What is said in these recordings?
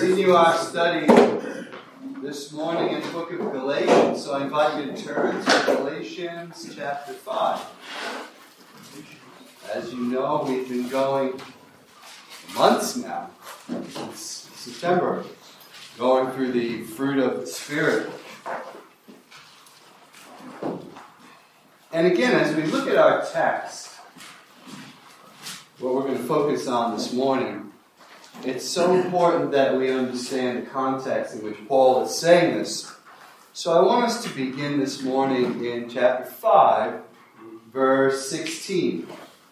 continue our study this morning in the book of Galatians. So I invite you to turn to Galatians chapter 5. As you know, we've been going months now, since September, going through the fruit of the Spirit. And again, as we look at our text, what we're going to focus on this morning, it's so important that we understand the context in which Paul is saying this. So I want us to begin this morning in chapter 5, verse 16.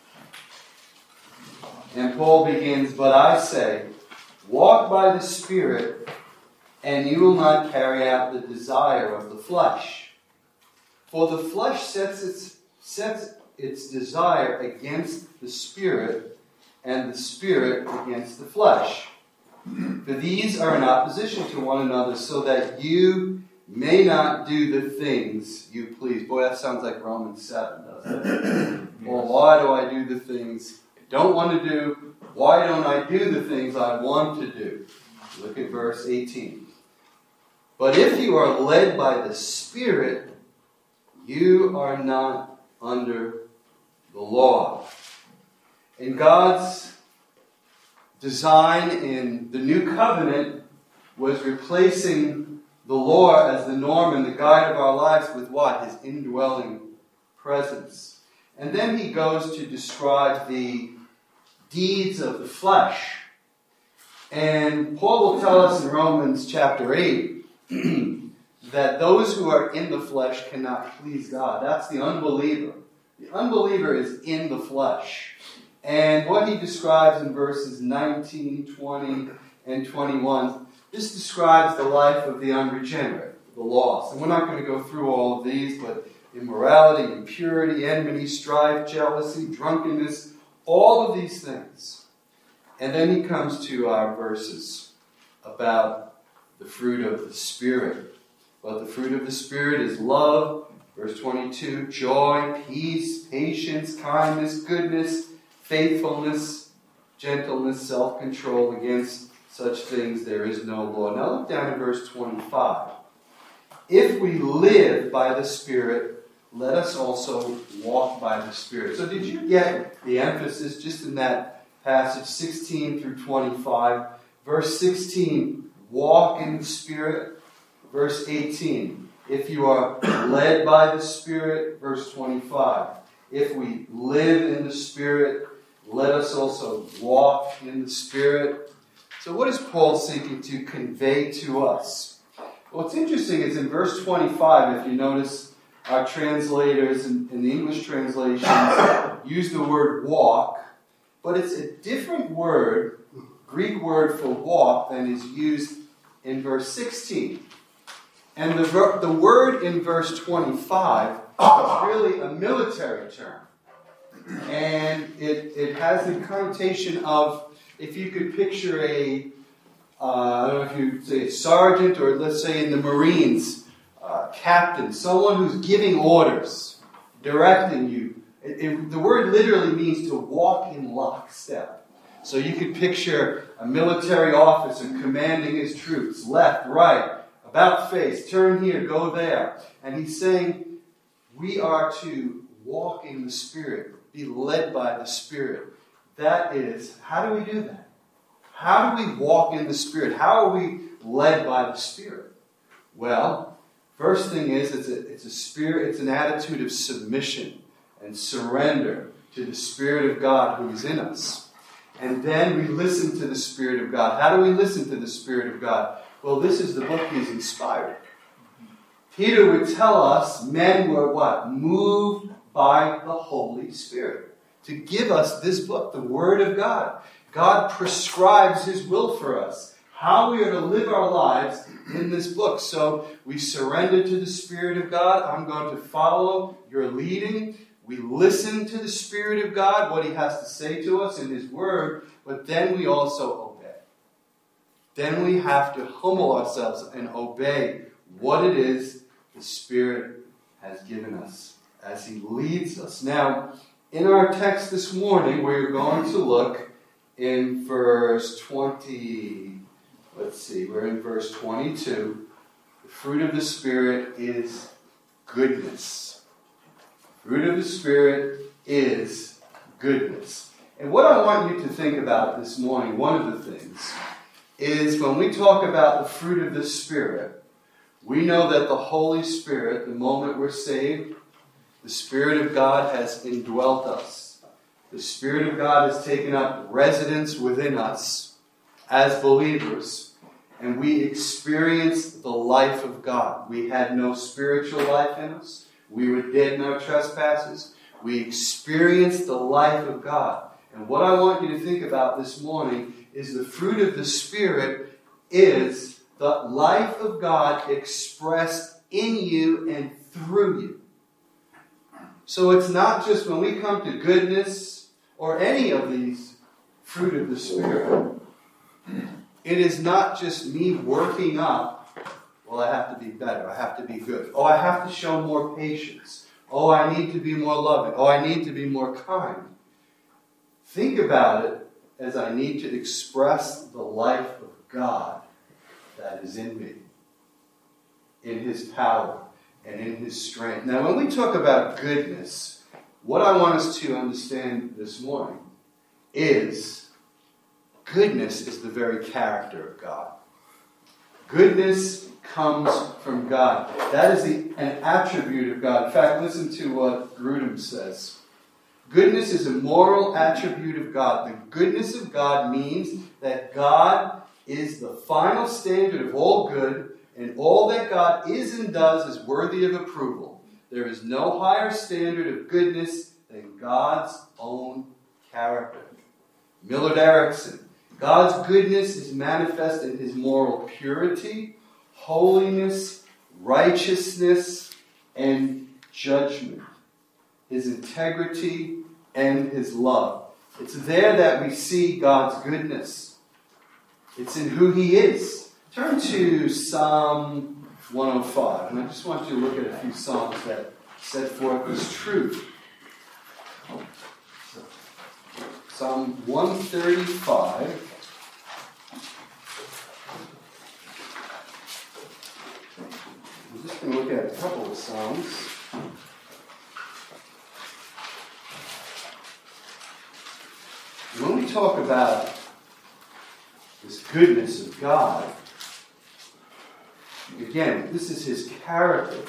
And Paul begins, "But I say, walk by the Spirit, and you will not carry out the desire of the flesh. For the flesh sets its desire against the Spirit, and the Spirit against the flesh. For these are in opposition to one another, so that you may not do the things you please." Boy, that sounds like Romans 7, doesn't it? Well, why do I do the things I don't want to do? Why don't I do the things I want to do? Look at verse 18. "But if you are led by the Spirit, you are not under the law." And God's design in the new covenant was replacing the law as the norm and the guide of our lives with what? His indwelling presence. And then he goes to describe the deeds of the flesh. And Paul will tell us in Romans chapter 8 that those who are in the flesh cannot please God. That's the unbeliever. The unbeliever is in the flesh. And what he describes in verses 19, 20, and 21, this describes the life of the unregenerate, the lost. And we're not going to go through all of these, but immorality, impurity, enmity, strife, jealousy, drunkenness, all of these things. And then he comes to our verses about the fruit of the Spirit. But the fruit of the Spirit is love, verse 22, joy, peace, patience, kindness, goodness, faithfulness, gentleness, self-control. Against such things there is no law. Now look down at verse 25. "If we live by the Spirit, let us also walk by the Spirit." So did you get the emphasis just in that passage 16 through 25? Verse 16, walk in the Spirit. Verse 18, if you are led by the Spirit. Verse 25, if we live in the Spirit, let us also walk in the Spirit. So what is Paul seeking to convey to us? What's interesting is in verse 25, if you notice, our translators in the English translations use the word walk, but it's a different word, Greek word for walk, than is used in verse 16. And the word in verse 25 is really a military term. And it has the connotation of, if you could picture I don't know if you say a sergeant, or let's say in the Marines, captain, someone who's giving orders, directing you. The word literally means to walk in lockstep. So you could picture a military officer commanding his troops, left, right, about face, turn here, go there. And he's saying we are to walk in the Spirit, be led by the Spirit. That is, how do we do that? How do we walk in the Spirit? How are we led by the Spirit? Well, first thing is, it's a spirit, it's an attitude of submission and surrender to the Spirit of God who is in us. And then we listen to the Spirit of God. How do we listen to the Spirit of God? Well, this is the book he's inspired. Peter would tell us men were what? Moved by the Holy Spirit to give us this book, the Word of God. God prescribes His will for us, how we are to live our lives in this book. So we surrender to the Spirit of God. I'm going to follow your leading. We listen to the Spirit of God, what He has to say to us in His Word, but then we also obey. Then we have to humble ourselves and obey what it is the Spirit has given us as He leads us. Now, in our text this morning, we're going to look in verse 20, let's see, we're in verse 22. The fruit of the Spirit is goodness. Fruit of the Spirit is goodness. And what I want you to think about this morning, one of the things, is when we talk about the fruit of the Spirit, we know that the Holy Spirit, the moment we're saved, the Spirit of God has indwelt us. The Spirit of God has taken up residence within us as believers, and we experience the life of God. We had no spiritual life in us. We were dead in our trespasses. We experienced the life of God. And what I want you to think about this morning is the fruit of the Spirit is the life of God expressed in you and through you. So it's not just when we come to goodness or any of these fruit of the Spirit, it is not just me working up, well, I have to be better, I have to be good. Oh, I have to show more patience. Oh, I need to be more loving. Oh, I need to be more kind. Think about it as I need to express the life of God that is in me, in His power and in His strength. Now, when we talk about goodness, what I want us to understand this morning is goodness is the very character of God. Goodness comes from God. That is an attribute of God. In fact, listen to what Grudem says. Goodness is a moral attribute of God. The goodness of God means that God is the final standard of all good, and all that God is and does is worthy of approval. There is no higher standard of goodness than God's own character. Millard Erickson. God's goodness is manifest in His moral purity, holiness, righteousness, and judgment. His integrity and His love. It's there that we see God's goodness. It's in who He is. Turn to Psalm 105. And I just want you to look at a few psalms that set forth this truth. Psalm 135. I'm just going to look at a couple of psalms. When we talk about this goodness of God, again, this is His character.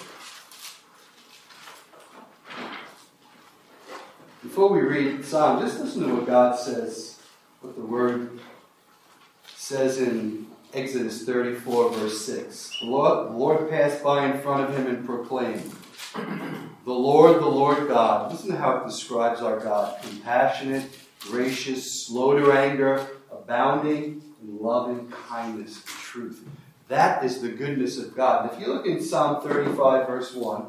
Before we read Psalm, just listen to what God says, what the Word says in Exodus 34, verse 6. The Lord passed by in front of him and proclaimed, the Lord God. Listen to how it describes our God. Compassionate, gracious, slow to anger, abounding in loving kindness and truth. That is the goodness of God. And if you look in Psalm 35, verse 1,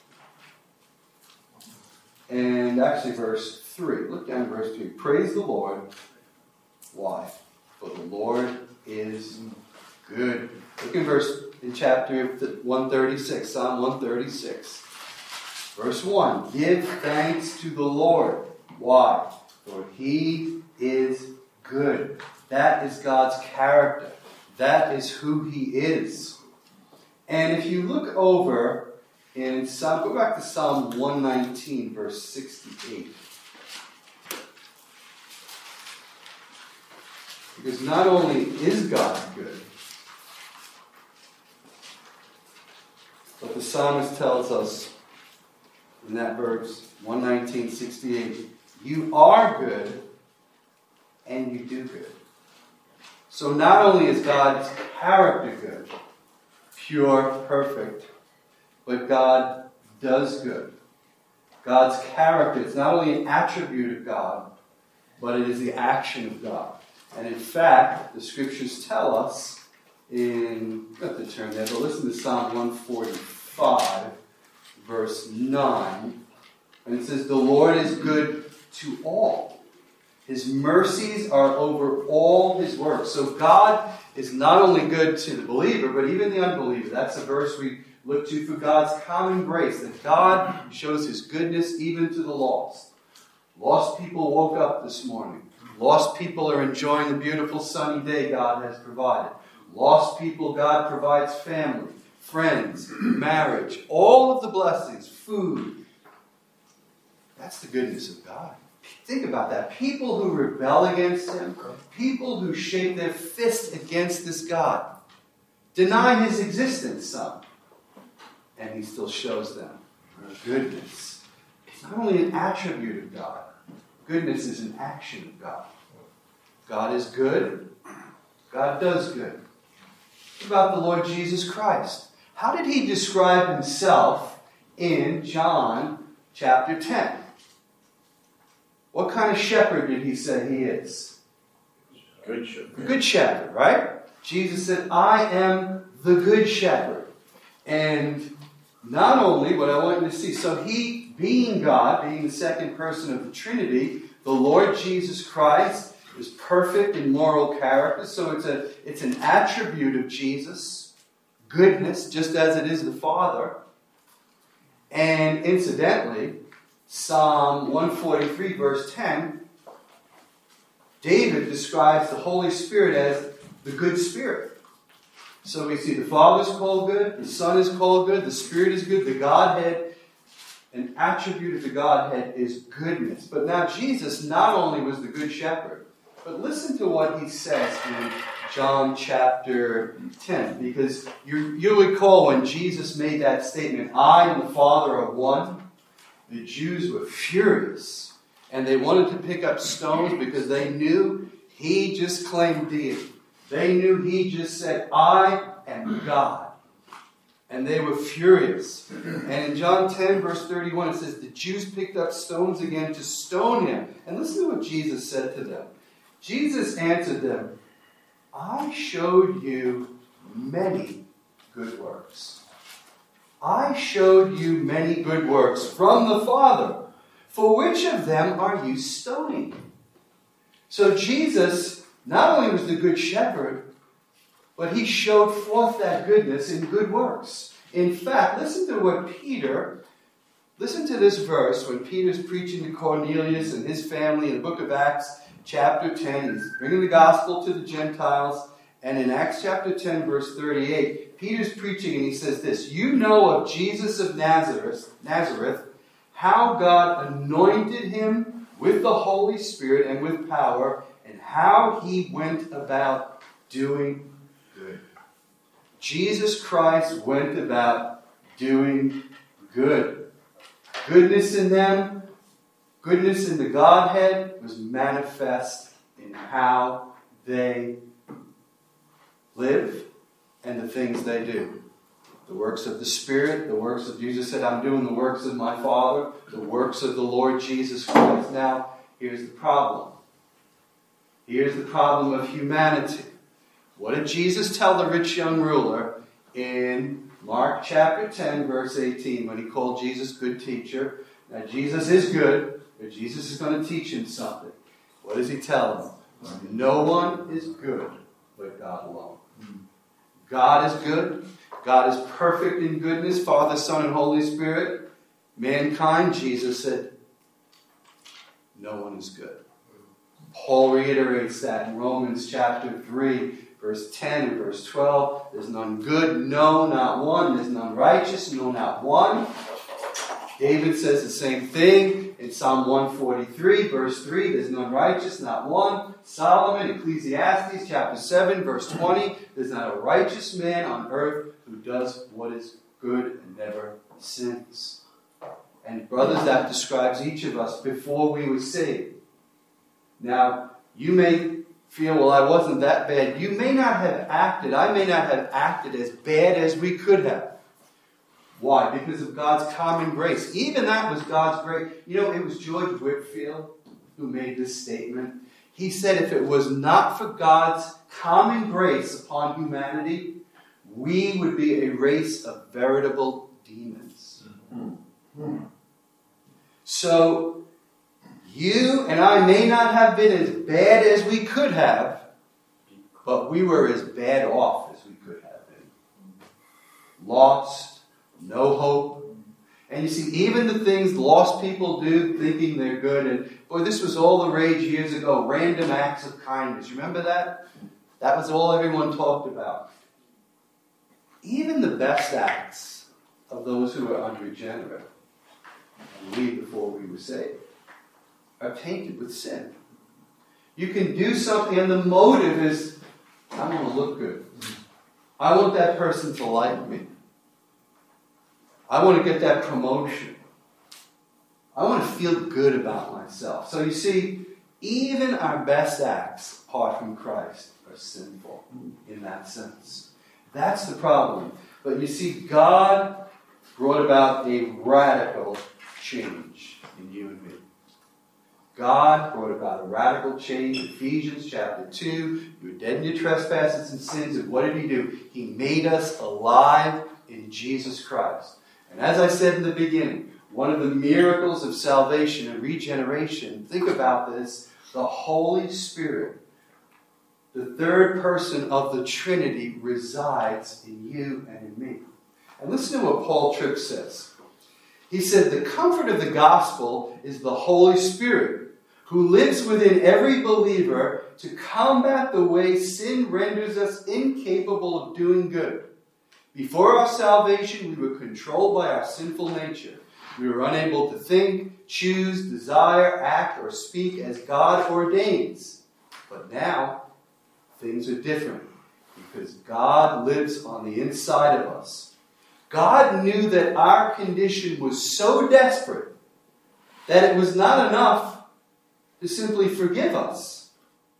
and actually verse 3, look down at verse 3. Praise the Lord. Why? For the Lord is good. Look in chapter 136, Psalm 136. Verse 1. Give thanks to the Lord. Why? For He is good. That is God's character. That is who He is. And if you look over in Psalm, go back to Psalm 119, verse 68. Because not only is God good, but the psalmist tells us in that verse, 119:68, you are good and you do good. So not only is God's character good, pure, perfect, but God does good. God's character, it's not only an attribute of God, but it is the action of God. And in fact, the Scriptures tell us you have to turn there, but listen to Psalm 145, verse 9. And it says, the Lord is good to all. His mercies are over all His works. So God is not only good to the believer, but even the unbeliever. That's a verse we look to for God's common grace, that God shows His goodness even to the lost. Lost people woke up this morning. Lost people are enjoying the beautiful sunny day God has provided. Lost people, God provides family, friends, marriage, all of the blessings, food. That's the goodness of God. Think about that. People who rebel against Him, people who shake their fist against this God, deny His existence some, and He still shows them goodness. It's not only an attribute of God. Goodness is an action of God. God is good. God does good. What about the Lord Jesus Christ? How did He describe Himself in John chapter 10? What kind of shepherd did He say He is? Good shepherd. Good shepherd, right? Jesus said, I am the good shepherd. And not only, what I want you to see, so He, being God, being the second person of the Trinity, the Lord Jesus Christ is perfect in moral character. So it's an attribute of Jesus, goodness, just as it is the Father. And incidentally, Psalm 143, verse 10, David describes the Holy Spirit as the good Spirit. So we see the Father is called good, the Son is called good, the Spirit is good, the Godhead, an attribute of the Godhead is goodness. But now Jesus not only was the good shepherd, but listen to what He says in John chapter 10. Because you recall when Jesus made that statement, I and the Father are one, the Jews were furious. And they wanted to pick up stones because they knew He just claimed deity. They knew He just said, I am God. And they were furious. And in John 10, verse 31, it says, the Jews picked up stones again to stone Him. And listen to what Jesus said to them. Jesus answered them, I showed you many good works. I showed you many good works from the Father. For which of them are you stoning? So Jesus not only was the good shepherd, but He showed forth that goodness in good works. In fact, listen to this verse when Peter's preaching to Cornelius and his family in the book of Acts, chapter 10. He's bringing the gospel to the Gentiles. And in Acts chapter 10, verse 38, Peter's preaching and he says this, you know of Jesus of Nazareth, how God anointed Him with the Holy Spirit and with power, and how He went about doing good. Jesus Christ went about doing good. Goodness in them, goodness in the Godhead was manifest in how they live and the things they do. The works of the Spirit, the works of Jesus said, I'm doing the works of my Father, the works of the Lord Jesus Christ. Now, here's the problem. Here's the problem of humanity. What did Jesus tell the rich young ruler in Mark chapter 10, verse 18, when He called Jesus good teacher? Now, Jesus is good, but Jesus is going to teach him something. What does He tell him? No one is good but God alone. God is good. God is perfect in goodness, Father, Son, and Holy Spirit. Mankind, Jesus said, no one is good. Paul reiterates that in Romans chapter 3, verse 10 and verse 12. There's none good, no, not one. There's none righteous, no, not one. David says the same thing in Psalm 143, verse 3. There's none righteous, not one. Solomon, Ecclesiastes chapter 7, verse 20. There's not a righteous man on earth who does what is good and never sins. And brothers, that describes each of us before we were saved. Now, you may feel, well, I wasn't that bad. You may not have acted, I may not have acted as bad as we could have. Why? Because of God's common grace. Even that was God's grace. You know, it was George Whitefield who made this statement. He said if it was not for God's common grace upon humanity, we would be a race of veritable demons. Mm-hmm. So, you and I may not have been as bad as we could have, but we were as bad off as we could have been. Lost, no hope. And you see, even the things lost people do, thinking they're good, and boy, this was all the rage years ago, random acts of kindness. You remember that? That was all everyone talked about. Even the best acts of those who are unregenerate and we before we were saved are tainted with sin. You can do something and the motive is, I want to look good. I want that person to like me. I want to get that promotion. I want to feel good about myself. So you see, even our best acts apart from Christ are sinful in that sense. That's the problem. But you see, God brought about a radical change in you and me. God brought about a radical change. Ephesians chapter 2, you were dead in your trespasses and sins. And what did He do? He made us alive in Jesus Christ. And as I said in the beginning, one of the miracles of salvation and regeneration, think about this, the Holy Spirit, the third person of the Trinity, resides in you and in me. And listen to what Paul Tripp says. He said, the comfort of the gospel is the Holy Spirit, who lives within every believer to combat the way sin renders us incapable of doing good. Before our salvation, we were controlled by our sinful nature. We were unable to think, choose, desire, act, or speak as God ordains. But now, things are different because God lives on the inside of us. God knew that our condition was so desperate that it was not enough to simply forgive us.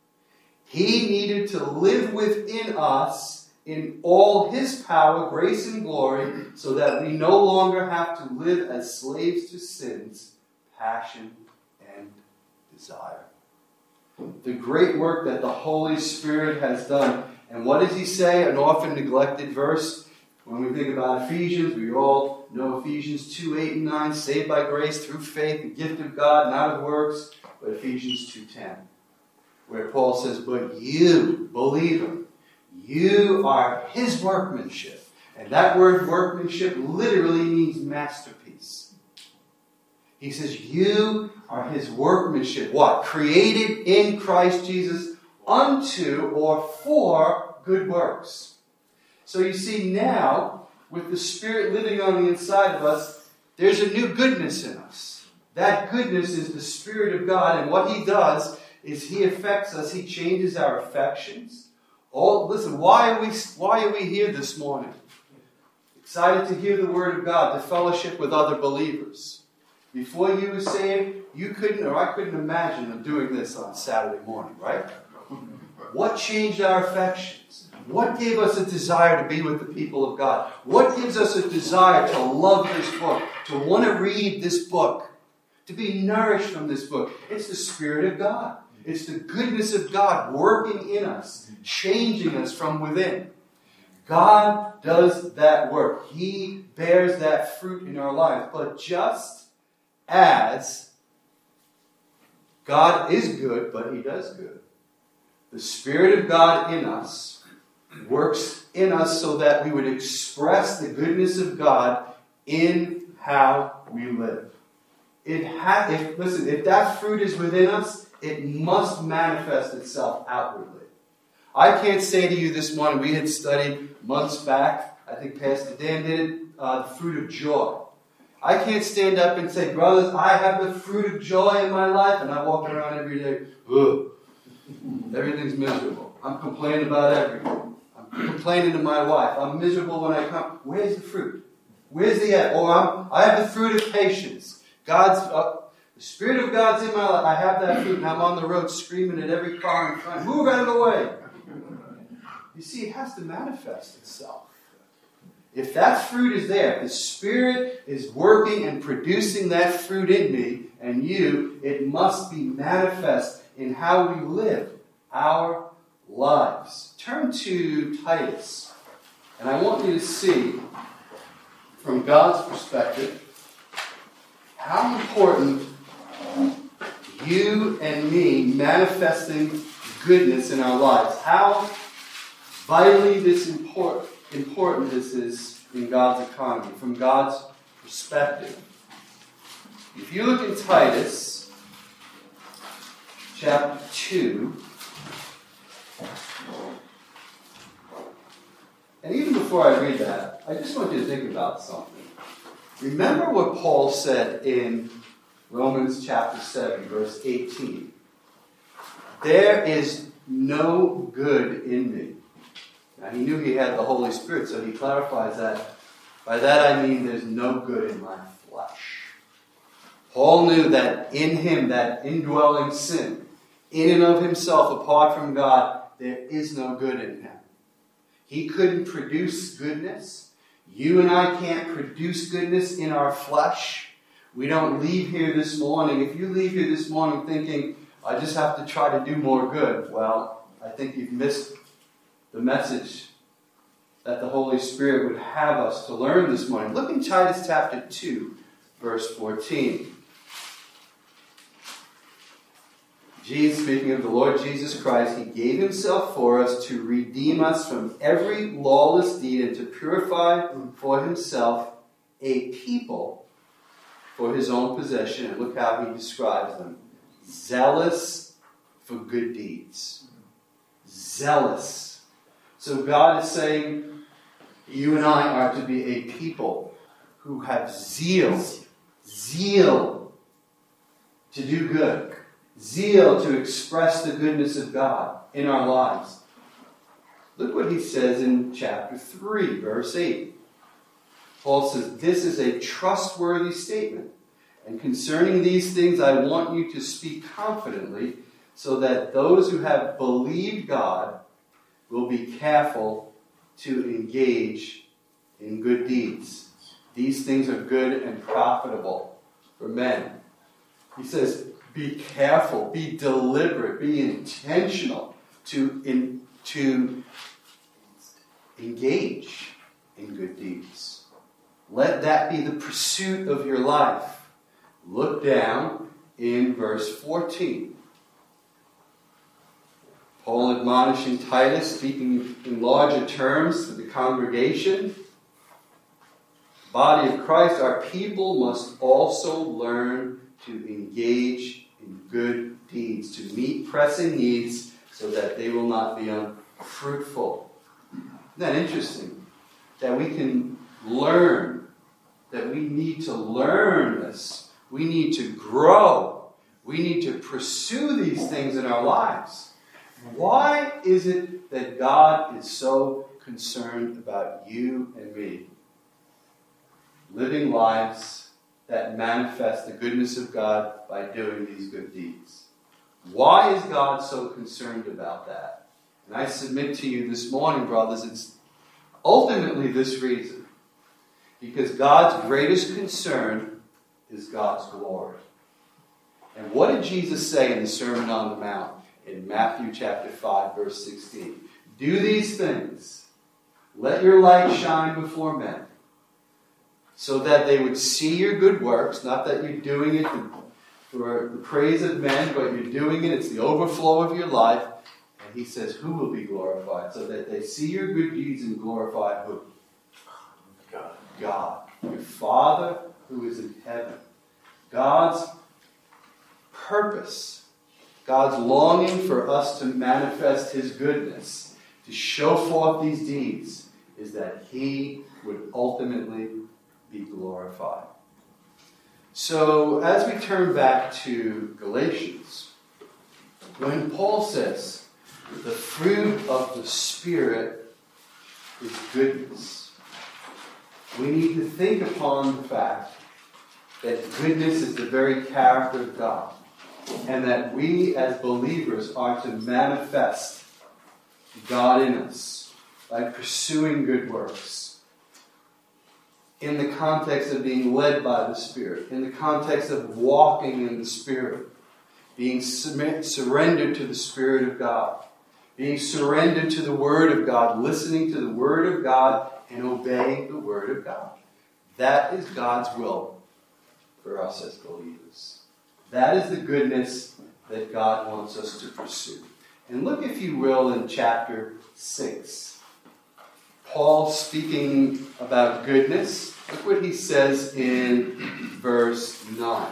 He needed to live within us in all His power, grace, and glory, so that we no longer have to live as slaves to sin's passion and desire. The great work that the Holy Spirit has done. And what does He say? An often neglected verse. When we think about Ephesians, we all know Ephesians 2, 8, and 9, saved by grace through faith, the gift of God, not of works, but Ephesians 2:10, where Paul says, but you, believer, you are His workmanship. And that word workmanship literally means masterpiece. He says, you are His workmanship. What? Created in Christ Jesus unto or for good works. So you see now, with the Spirit living on the inside of us, there's a new goodness in us. That goodness is the Spirit of God. And what He does is He affects us. He changes our affections. Listen, why are we here this morning? Excited to hear the Word of God, to fellowship with other believers. Before you were saved, you couldn't, or I couldn't imagine them doing this on Saturday morning, right? What changed our affections? What gave us a desire to be with the people of God? What gives us a desire to love this book, to want to read this book, to be nourished from this book? It's the Spirit of God. It's the goodness of God working in us, changing us from within. God does that work. He bears that fruit in our lives. But just as God is good, but He does good, the Spirit of God in us works in us so that we would express the goodness of God in how we live. If that fruit is within us, it must manifest itself outwardly. I can't say to you this morning, we had studied months back, I think Pastor Dan did, the fruit of joy. I can't stand up and say, brothers, I have the fruit of joy in my life, and I walk around every day, ugh, everything's miserable. I'm complaining about everything. I'm complaining to my wife. I'm miserable when I come. Where's the fruit? Where's the end? Or I have the fruit of patience. The Spirit of God's in my life. I have that fruit, and I'm on the road screaming at every car in front. Move out of the way. You see, it has to manifest itself. If that fruit is there, if the Spirit is working and producing that fruit in me and you, it must be manifest in how we live our lives. Turn to Titus. And I want you to see, from God's perspective, how important you and me manifesting goodness in our lives. How vitally important this is in God's economy, from God's perspective. If you look in Titus, chapter 2, And even before I read that, I just want you to think about something. Remember what Paul said in Romans chapter 7, verse 18. There is no good in me. Now, he knew he had the Holy Spirit, so he clarifies that. By that I mean there's no good in my flesh. Paul knew that in him, that indwelling sin, in and of himself, apart from God, there is no good in him. He couldn't produce goodness. You and I can't produce goodness in our flesh. We don't leave here this morning. If you leave here this morning thinking, I just have to try to do more good, well, I think you've missed the message that the Holy Spirit would have us to learn this morning. Look in Titus chapter 2, verse 14. Jesus, speaking of the Lord Jesus Christ, He gave Himself for us to redeem us from every lawless deed and to purify for Himself a people for His own possession. And look how He describes them. Zealous for good deeds. Zealous. So God is saying, you and I are to be a people who have zeal. Zeal to do good. Zeal to express the goodness of God in our lives. Look what he says in chapter 3, verse 8. Paul says, this is a trustworthy statement. And concerning these things, I want you to speak confidently, so that those who have believed God will be careful to engage in good deeds. These things are good and profitable for men. He says, be careful, be deliberate, be intentional to engage in good deeds. Let that be the pursuit of your life. Look down in verse 14. Paul admonishing Titus, speaking in larger terms to the congregation. Body of Christ, our people must also learn to engage in good deeds, to meet pressing needs so that they will not be unfruitful. Isn't that interesting? That we can learn, that we need to learn this. We need to grow. We need to pursue these things in our lives. Why is it that God is so concerned about you and me living lives that manifest the goodness of God by doing these good deeds? Why is God so concerned about that? And I submit to you this morning, brothers, it's ultimately this reason. Because God's greatest concern is God's glory. And what did Jesus say in the Sermon on the Mount in Matthew chapter 5, verse 16? Do these things. Let your light shine before men, so that they would see your good works, not that you're doing it for the praise of men, but you're doing it, it's the overflow of your life. And he says, who will be glorified? So that they see your good deeds and glorify who? God. Your Father who is in heaven. God's purpose, God's longing for us to manifest His goodness, to show forth these deeds, is that He would ultimately be glorified. So, as we turn back to Galatians, when Paul says, the fruit of the Spirit is goodness, we need to think upon the fact that goodness is the very character of God, and that we as believers are to manifest God in us by pursuing good works, in the context of being led by the Spirit, in the context of walking in the Spirit, being surrendered to the Spirit of God, being surrendered to the Word of God, listening to the Word of God, and obeying the Word of God. That is God's will for us as believers. That is the goodness that God wants us to pursue. And look, if you will, in chapter 6. Paul speaking about goodness. Look what he says in verse 9.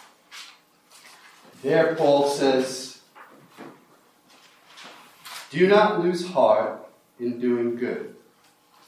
There Paul says, do not lose heart in doing good,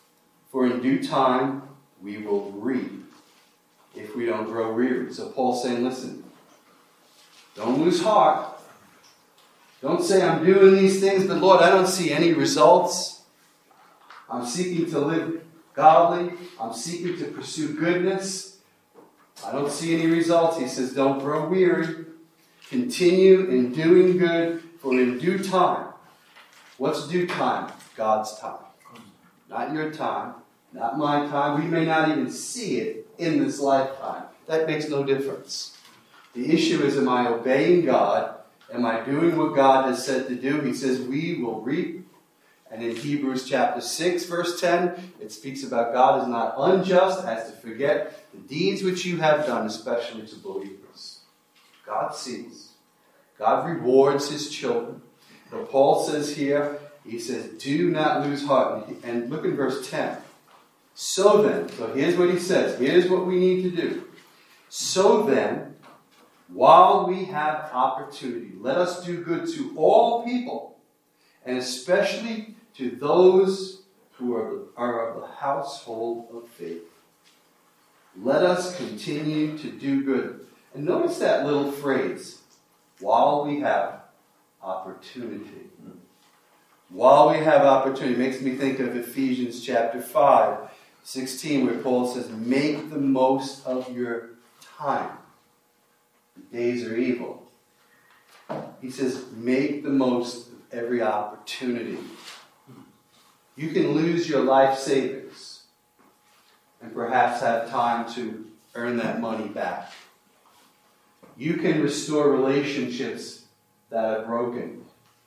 for in due time we will reap if we don't grow weary. So Paul's saying, listen, don't lose heart. Don't say, I'm doing these things, but Lord, I don't see any results. I'm seeking to live godly. I'm seeking to pursue goodness. I don't see any results. He says, don't grow weary. Continue in doing good, for in due time. What's due time? God's time. Not your time. Not my time. We may not even see it in this lifetime. That makes no difference. The issue is, am I obeying God? Am I doing what God has said to do? He says we will reap. And in Hebrews chapter 6, verse 10, it speaks about God is not unjust as to forget the deeds which you have done, especially to believers. God sees. God rewards his children. But Paul says here, he says, do not lose heart. And look at verse 10. So then, so here's what he says. Here's what we need to do. So then, while we have opportunity, let us do good to all people, and especially to those who are of the household of faith. Let us continue to do good. And notice that little phrase, while we have opportunity. While we have opportunity, makes me think of Ephesians chapter 5, 16, where Paul says, make the most of your time. The days are evil. He says, make the most of every opportunity. You can lose your life savings and perhaps have time to earn that money back. You can restore relationships that are broken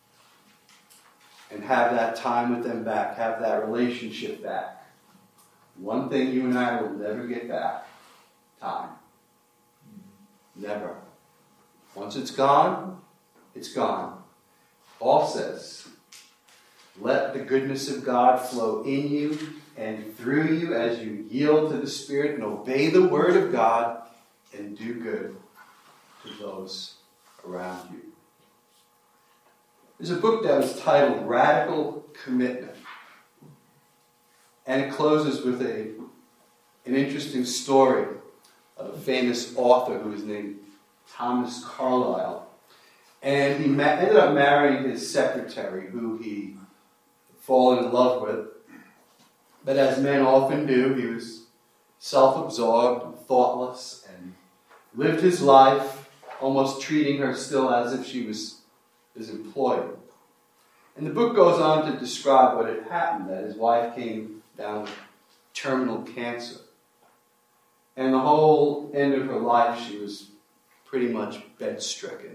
and have that time with them back, have that relationship back. One thing you and I will never get back, time. Never. Once it's gone, it's gone. Paul says, let the goodness of God flow in you and through you as you yield to the Spirit and obey the Word of God and do good to those around you. There's a book that was titled Radical Commitment. And it closes with an interesting story of a famous author who was named Thomas Carlyle. And he ended up marrying his secretary, who he had fallen in love with. But as men often do, he was self-absorbed and thoughtless and lived his life almost treating her still as if she was his employee. And the book goes on to describe what had happened, that his wife came down with terminal cancer. And the whole end of her life, she was pretty much bedstricken.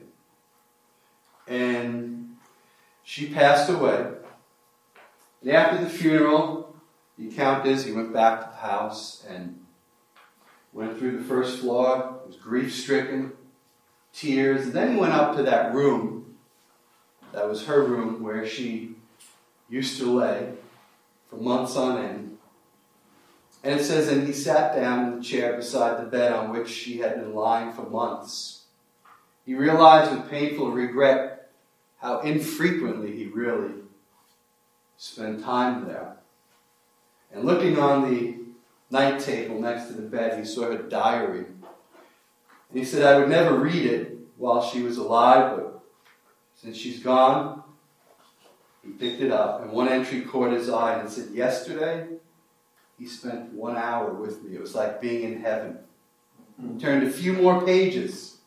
And she passed away. And after the funeral, the account is he went back to the house and went through the first floor. He was grief-stricken, tears. And then he went up to that room. That was her room where she used to lay for months on end. And it says, and he sat down in the chair beside the bed on which she had been lying for months. He realized with painful regret how infrequently he really spent time there. And looking on the night table next to the bed, he saw her diary. And he said, I would never read it while she was alive, but since she's gone, he picked it up, and one entry caught his eye, and it said, yesterday, he spent 1 hour with me. It was like being in heaven. He turned a few more pages,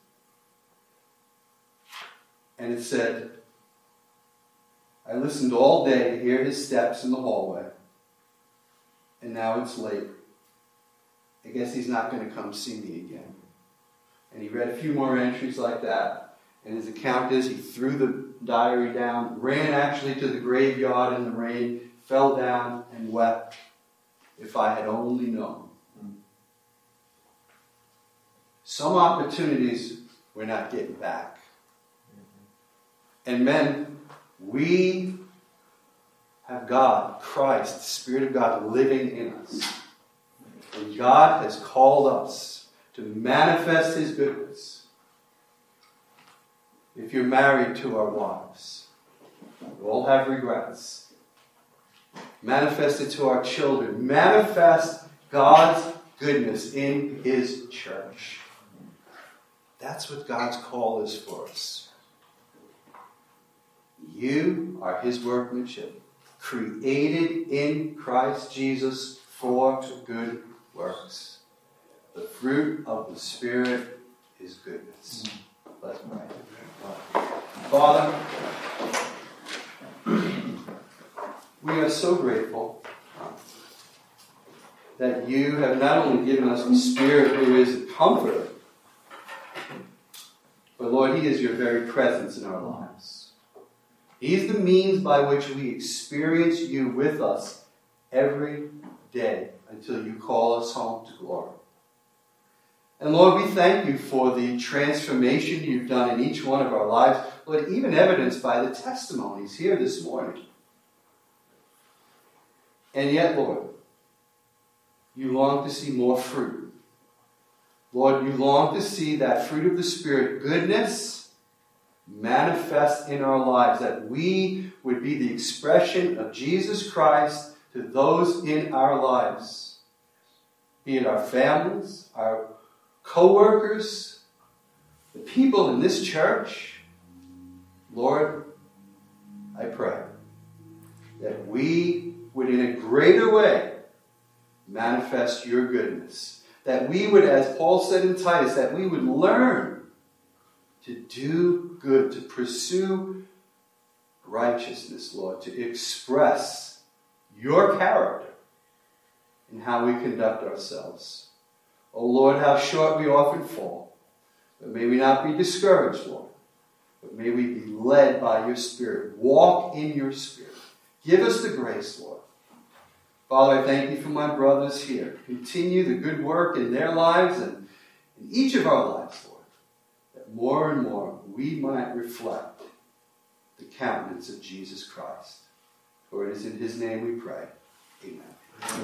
and it said, I listened all day to hear his steps in the hallway, and now it's late. I guess he's not going to come see me again. And he read a few more entries like that. And his account is he threw the diary down, ran actually to the graveyard in the rain, fell down and wept. If I had only known. Some opportunities we're not getting back. And men, we have God, Christ, the Spirit of God living in us. And God has called us to manifest His goodness. If you're married to our wives, we all have regrets. Manifest it to our children. Manifest God's goodness in His church. That's what God's call is for us. You are His workmanship, created in Christ Jesus for good works. The fruit of the Spirit is goodness. Let's pray. Father, we are so grateful that you have not only given us the Spirit who is a comforter, but Lord, He is your very presence in our lives. He is the means by which we experience you with us every day until you call us home to glory. And Lord, we thank you for the transformation you've done in each one of our lives, Lord, even evidenced by the testimonies here this morning. And yet, Lord, you long to see more fruit. Lord, you long to see that fruit of the Spirit, goodness, manifest in our lives, that we would be the expression of Jesus Christ to those in our lives, be it our families, our co-workers, the people in this church. Lord, I pray that we would in a greater way manifest your goodness. That we would, as Paul said in Titus, that we would learn to do good, to pursue righteousness, Lord, to express your character in how we conduct ourselves. Oh Lord, how short we often fall. But may we not be discouraged, Lord. But may we be led by your Spirit. Walk in your Spirit. Give us the grace, Lord. Father, I thank you for my brothers here. Continue the good work in their lives and in each of our lives, Lord. That more and more we might reflect the countenance of Jesus Christ. For it is in His name we pray. Amen.